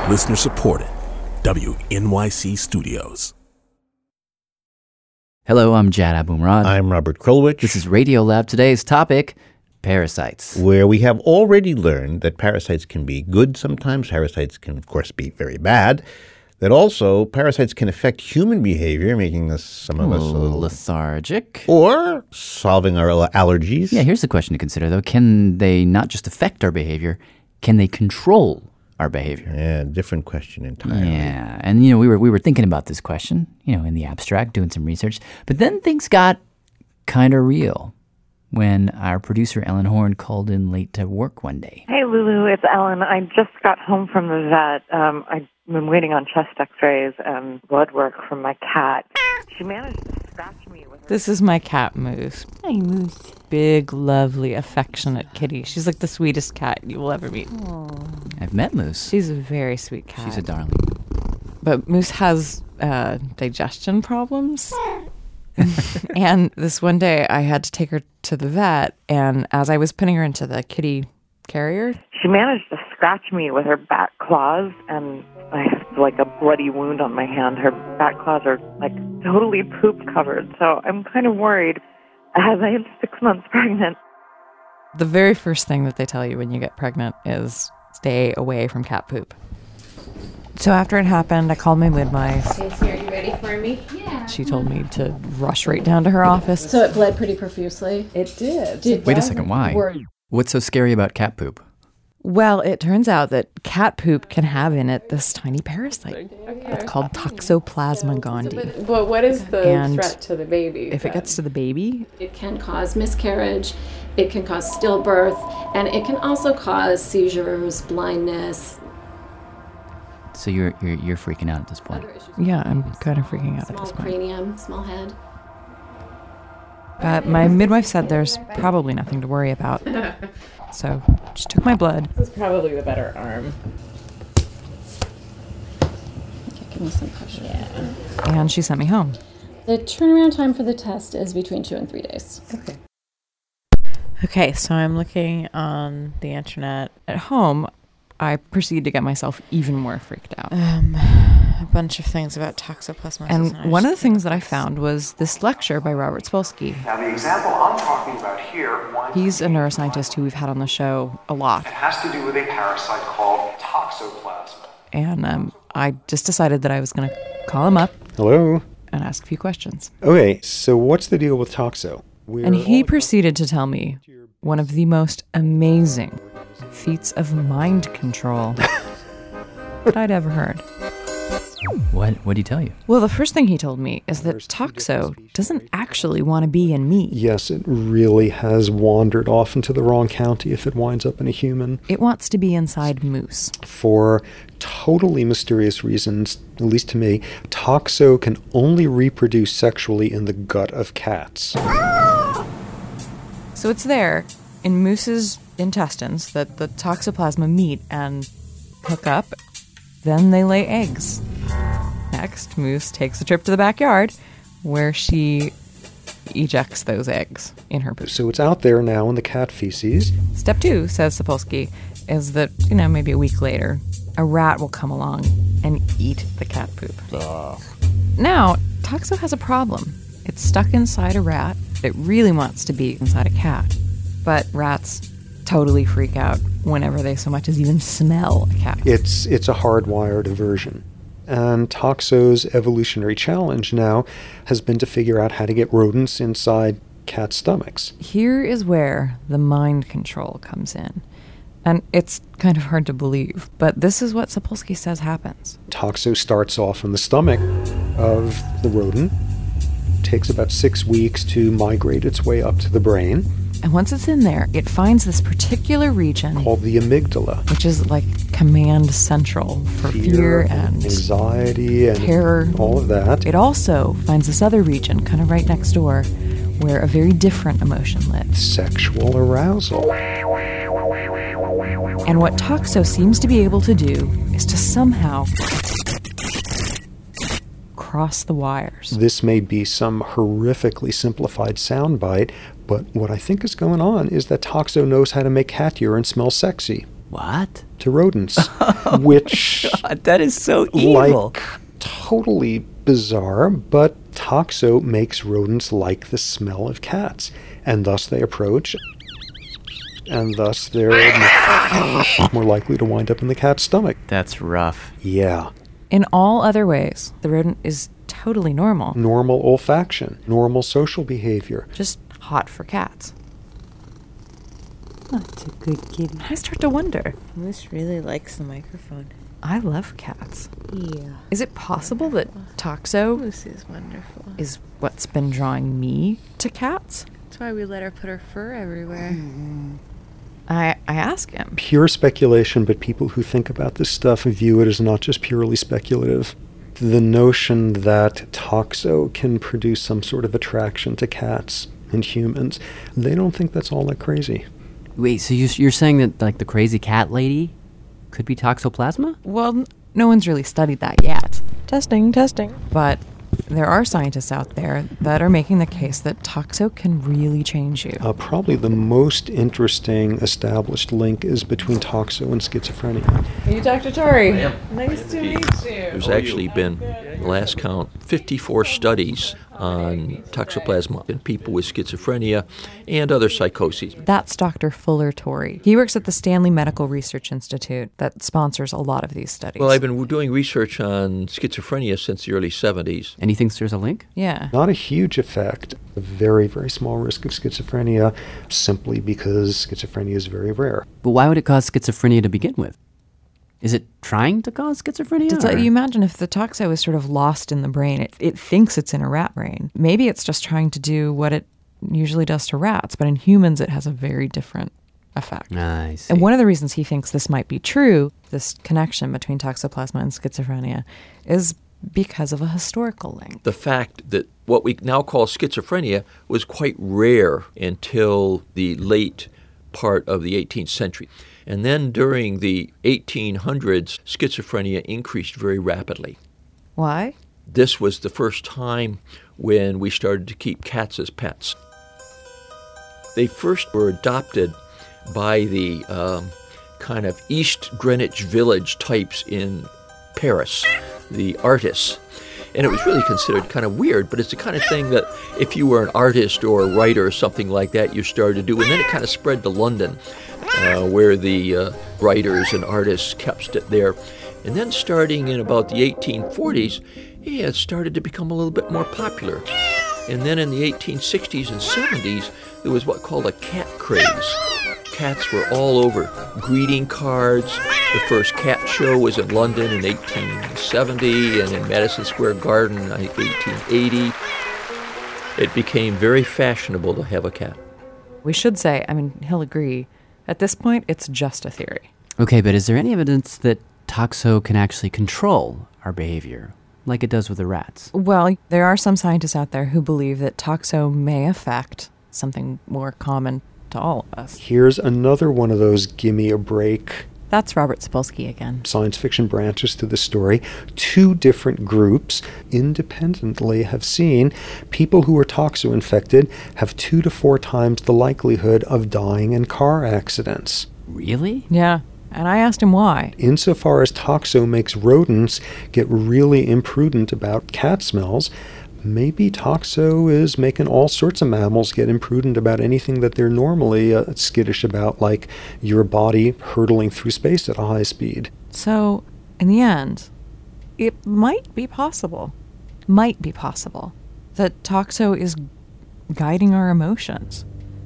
Listener supported. WNYC Studios. Hello, I'm Jad Abumrad. I'm Robert Krulwich. This is Radiolab. Today's topic, parasites. Where we have already learned that parasites can be good sometimes. Parasites can, of course, be very bad. That also parasites can affect human behavior, making some of us a little lethargic. Or solving our allergies. Yeah, here's the question to consider, though. Can they not just affect our behavior, can they control our behavior? Yeah, different question entirely. Yeah, and we were thinking about this question, in the abstract, doing some research. But then things got kind of real when our producer Ellen Horn called in late to work one day. Hey, Lulu, it's Ellen. I just got home from the vet. I've been waiting on chest x-rays and blood work from my cat. She managed to scratch me with her... This is my cat, Moose. Hi, Moose. Big, lovely, affectionate kitty. She's like the sweetest cat you will ever meet. Aww. I've met Moose. She's a very sweet cat. She's a darling. But Moose has digestion problems. And this one day I had to take her to the vet, and as I was putting her into the kitty carrier, she managed to scratch me with her back claws, and I have like a bloody wound on my hand. Her back claws are like totally poop covered, so I'm kind of worried as I am 6 months pregnant. The very first thing that they tell you when you get pregnant is stay away from cat poop. So after it happened, I called my midwife. Stacey, are you ready for me? Yeah. She told me to rush right down to her office. So it bled pretty profusely? It did. Wait a second, why? What's so scary about cat poop? Well, it turns out that cat poop can have in it this tiny parasite. Okay. It's called Toxoplasma gondii. But what is the threat to the baby? If it gets to the baby? It can cause miscarriage, it can cause stillbirth, and it can also cause seizures, blindness. So you're freaking out at this point? Yeah, I'm kind of freaking out at this point. Small cranium, small head. But my midwife said there's probably nothing to worry about. So she took my blood. This is probably the better arm. Okay, give me some pressure. Yeah. And she sent me home. The turnaround time for the test is between 2 and 3 days. Okay, so I'm looking on the internet. At home, I proceeded to get myself even more freaked out. A bunch of things about toxoplasmosis. And one of the things that I found was this lecture by Robert Spolsky. Now, the example I'm talking about here... He's a neuroscientist who we've had on the show a lot. It has to do with a parasite called toxoplasma. And I just decided that I was going to call him up. Hello? And ask a few questions. Okay, so what's the deal with toxo? And he proceeded to tell me one of the most amazing feats of mind control that I'd ever heard. What did he tell you? Well, the first thing he told me is that Toxo doesn't actually want to be in me. Yes, it really has wandered off into the wrong county if it winds up in a human. It wants to be inside Moose. For totally mysterious reasons, at least to me, Toxo can only reproduce sexually in the gut of cats. So it's there in Moose's intestines that the Toxoplasma meet and hook up. Then they lay eggs. Next, Moose takes a trip to the backyard where she ejects those eggs in her poop. So it's out there now in the cat feces. Step 2, says Sapolsky, is that, maybe a week later, a rat will come along and eat the cat poop. Ugh. Now, Toxo has a problem. It's stuck inside a rat. It really wants to be inside a cat. But rats totally freak out whenever they so much as even smell a cat. It's a hardwired aversion. And Toxo's evolutionary challenge now has been to figure out how to get rodents inside cat stomachs. Here is where the mind control comes in. And it's kind of hard to believe, but this is what Sapolsky says happens. Toxo starts off in the stomach of the rodent. It takes about 6 weeks to migrate its way up to the brain. And once it's in there, it finds this particular region called the amygdala, which is like command central for fear and anxiety and terror, all of that. It also finds this other region, kind of right next door, where a very different emotion lives. Sexual arousal. And what Toxo seems to be able to do is to somehow cross the wires. This may be some horrifically simplified soundbite, but what I think is going on is that Toxo knows how to make cat urine smell sexy. What? to rodents, which, God, that is so evil. like, totally bizarre, but Toxo makes rodents like the smell of cats, and thus they approach, and thus they're more likely to wind up in the cat's stomach. That's rough. Yeah. In all other ways, the rodent is totally normal. Normal olfaction, normal social behavior. Just hot for cats. That's a good kitty. I start to wonder. Moose really likes the microphone. I love cats. Yeah. Is it possible that Toxo Moose is wonderful. is what's been drawing me to cats? That's why we let her put her fur everywhere. I ask him. Pure speculation, but people who think about this stuff view it as not just purely speculative. The notion that Toxo can produce some sort of attraction to cats and humans, they don't think that's all that crazy. Wait, so you're saying that, like, the crazy cat lady could be toxoplasma? Well, no one's really studied that yet. Testing. But there are scientists out there that are making the case that Toxo can really change you. Probably the most interesting established link is between Toxo and schizophrenia. Are you Dr. Tori? I am. Nice to meet you. There's actually been, last count, 54 studies on toxoplasma in people with schizophrenia and other psychoses. That's Dr. Fuller Torrey. He works at the Stanley Medical Research Institute that sponsors a lot of these studies. Well, I've been doing research on schizophrenia since the early 70s. And he thinks there's a link? Yeah. Not a huge effect, a very, very small risk of schizophrenia, simply because schizophrenia is very rare. But why would it cause schizophrenia to begin with? Is it trying to cause schizophrenia? You imagine if the Toxo is sort of lost in the brain, it thinks it's in a rat brain. Maybe it's just trying to do what it usually does to rats, but in humans it has a very different effect. I see. And one of the reasons he thinks this might be true, this connection between toxoplasma and schizophrenia, is because of a historical link. The fact that what we now call schizophrenia was quite rare until the late part of the 18th century. And then during the 1800s, schizophrenia increased very rapidly. Why? This was the first time when we started to keep cats as pets. They first were adopted by the kind of East Greenwich Village types in Paris, the artists. And it was really considered kind of weird, but it's the kind of thing that if you were an artist or a writer or something like that, you started to do. And then it kind of spread to London, where the writers and artists kept it there. And then starting in about the 1840s, it started to become a little bit more popular. And then in the 1860s and 70s, there was what called a cat craze. Cats were all over. Greeting cards. The first cat show was in London in 1870 and in Madison Square Garden in 1880. It became very fashionable to have a cat. We should say, I mean, he'll agree, at this point, it's just a theory. Okay, but is there any evidence that Toxo can actually control our behavior, like it does with the rats? Well, there are some scientists out there who believe that Toxo may affect something more common to all of us. Here's another one of those gimme a break That's Robert Sapolsky again. science fiction branches to the story. Two different groups independently have seen people who are toxo-infected have 2 to 4 times the likelihood of dying in car accidents. Really? Yeah, and I asked him why. Insofar as toxo makes rodents get really imprudent about cat smells, maybe toxo is making all sorts of mammals get imprudent about anything that they're normally skittish about, like your body hurtling through space at a high speed. So, in the end, it might be possible that Toxo is guiding our emotions,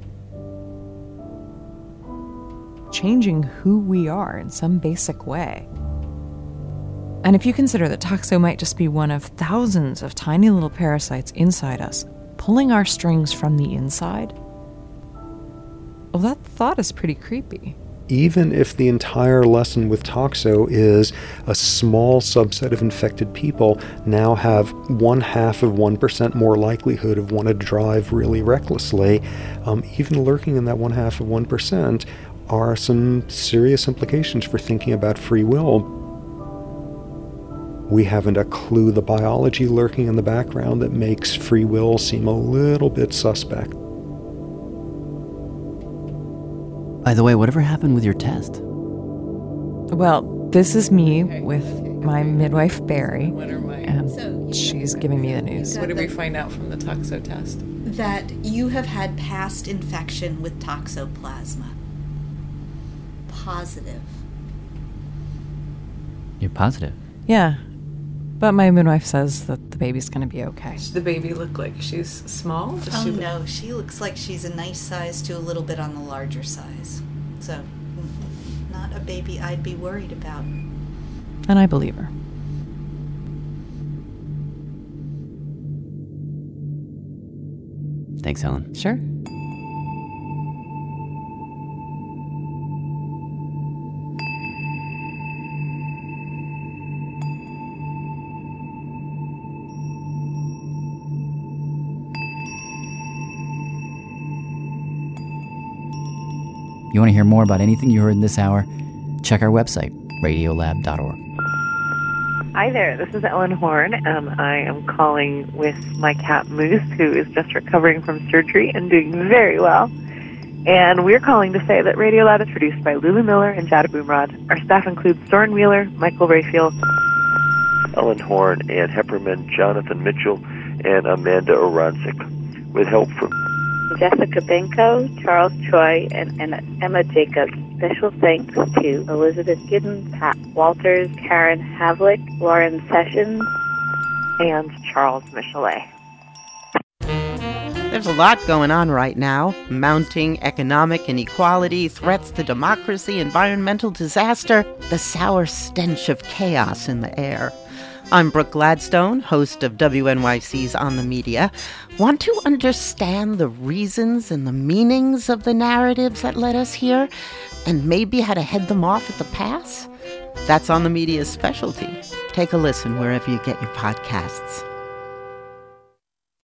changing who we are in some basic way. And if you consider that Toxo might just be one of thousands of tiny little parasites inside us, pulling our strings from the inside, well, that thought is pretty creepy. Even if the entire lesson with toxo is a small subset of infected people now have 0.5% more likelihood of wanting to drive really recklessly, even lurking in that 0.5% are some serious implications for thinking about free will. We haven't a clue the biology lurking in the background that makes free will seem a little bit suspect. By the way, whatever happened with your test? Well, this is me with my midwife, Barry, and she's giving me the news. What did we find out from the toxo test? That you have had past infection with toxoplasma. Positive. You're positive? Yeah, but my midwife says that the baby's going to be okay. Does the baby look like she's small? No, she looks like she's a nice size to a little bit on the larger size. So, not a baby I'd be worried about. And I believe her. Thanks, Helen. Sure. You want to hear more about anything you heard in this hour? Check our website, radiolab.org. Hi there, this is Ellen Horn, and I am calling with my cat Moose, who is just recovering from surgery and doing very well. And we're calling to say that Radiolab is produced by Lulu Miller and Jada Boomrod. Our staff includes Soren Wheeler, Michael Rayfield, Ellen Horn, Ann Hepperman, Jonathan Mitchell, and Amanda Oranczyk, with help from Jessica Benko, Charles Choi, and Emma Jacobs. Special thanks to Elizabeth Giddens, Pat Walters, Karen Havlick, Lauren Sessions, and Charles Michelet. There's a lot going on right now. Mounting economic inequality, threats to democracy, environmental disaster, the sour stench of chaos in the air. I'm Brooke Gladstone, host of WNYC's On the Media. Want to understand the reasons and the meanings of the narratives that led us here, and maybe how to head them off at the pass? That's On the Media's specialty. Take a listen wherever you get your podcasts.